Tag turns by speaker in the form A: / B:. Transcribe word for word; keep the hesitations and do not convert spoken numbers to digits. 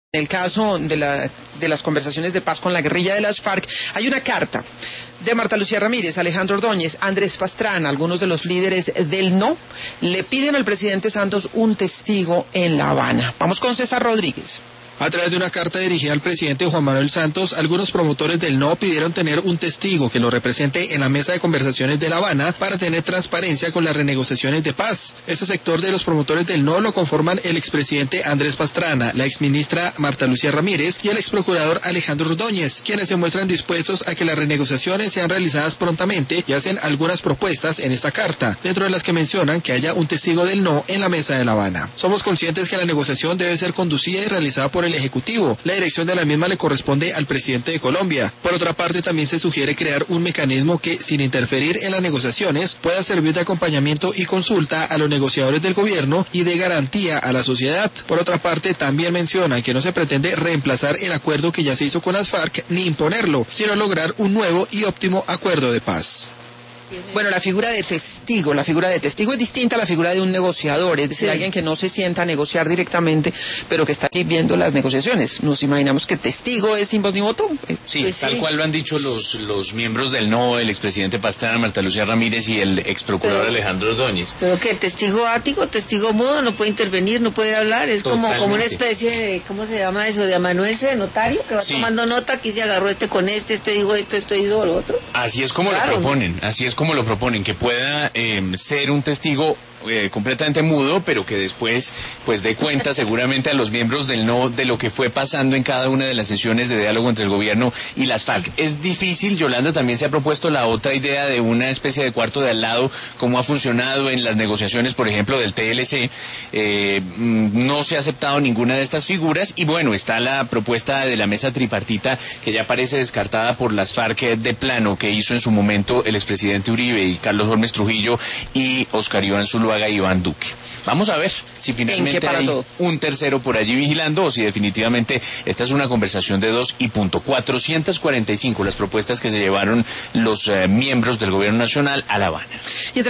A: En el caso de, la, de las conversaciones de paz con la guerrilla de las FARC, hay una carta de Marta Lucía Ramírez, Alejandro Ordóñez, Andrés Pastrana, algunos de los líderes del no, le piden al presidente Santos un testigo en La Habana. Vamos con César Rodríguez.
B: A través de una carta dirigida al presidente Juan Manuel Santos, algunos promotores del no pidieron tener un testigo que lo represente en la mesa de conversaciones de La Habana para tener transparencia con las renegociaciones de paz. Este sector de los promotores del no lo conforman el expresidente Andrés Pastrana, la exministra Marta Lucía Ramírez y el exprocurador Alejandro Ordóñez, quienes se muestran dispuestos a que las renegociaciones sean realizadas prontamente y hacen algunas propuestas en esta carta, dentro de las que mencionan que haya un testigo del no en la mesa de La Habana. Somos conscientes que la negociación debe ser conducida y realizada por el el Ejecutivo. La dirección de la misma le corresponde al presidente de Colombia. Por otra parte, también se sugiere crear un mecanismo que, sin interferir en las negociaciones, pueda servir de acompañamiento y consulta a los negociadores del gobierno y de garantía a la sociedad. Por otra parte, también menciona que no se pretende reemplazar el acuerdo que ya se hizo con las FARC ni imponerlo, sino lograr un nuevo y óptimo acuerdo de paz.
A: Bueno, la figura de testigo, la figura de testigo es distinta a la figura de un negociador, es decir, sí. alguien que no se sienta a negociar directamente, pero que está ahí viendo las negociaciones. Nos imaginamos que testigo es sin voz ni voto.
C: Sí,
A: pues
C: tal
A: sí.
C: cual lo han dicho los los miembros del no, el expresidente Pastrana, Marta Lucía Ramírez y el exprocurador pero, Alejandro Ordóñez.
D: Pero que testigo ático, testigo mudo, no puede intervenir, no puede hablar, es como, como una especie de, ¿cómo se llama eso? De amanuense, de notario, que va sí. tomando nota, aquí se agarró este con este, este dijo esto, esto dijo lo otro.
C: Así es como claro, lo proponen, ¿no? así es como lo proponen, que pueda eh, ser un testigo eh, completamente mudo, pero que después pues dé cuenta seguramente a los miembros del no de lo que fue pasando en cada una de las sesiones de diálogo entre el gobierno y las FARC. Es difícil, Yolanda, también se ha propuesto la otra idea de una especie de cuarto de al lado, como ha funcionado en las negociaciones, por ejemplo, del T L C. Eh, no se ha aceptado ninguna de estas figuras y bueno, está la propuesta de la mesa tripartita que ya parece descartada por las FARC de plano, que hizo en su momento el expresidente Uribe y Carlos Holmes Trujillo y Oscar Iván Zuluaga y Iván Duque. Vamos a ver si finalmente hay todo? un tercero por allí vigilando o si definitivamente esta es una conversación de dos y punto. cuatrocientas cuarenta y cinco las propuestas que se llevaron los eh, miembros del gobierno nacional a La Habana.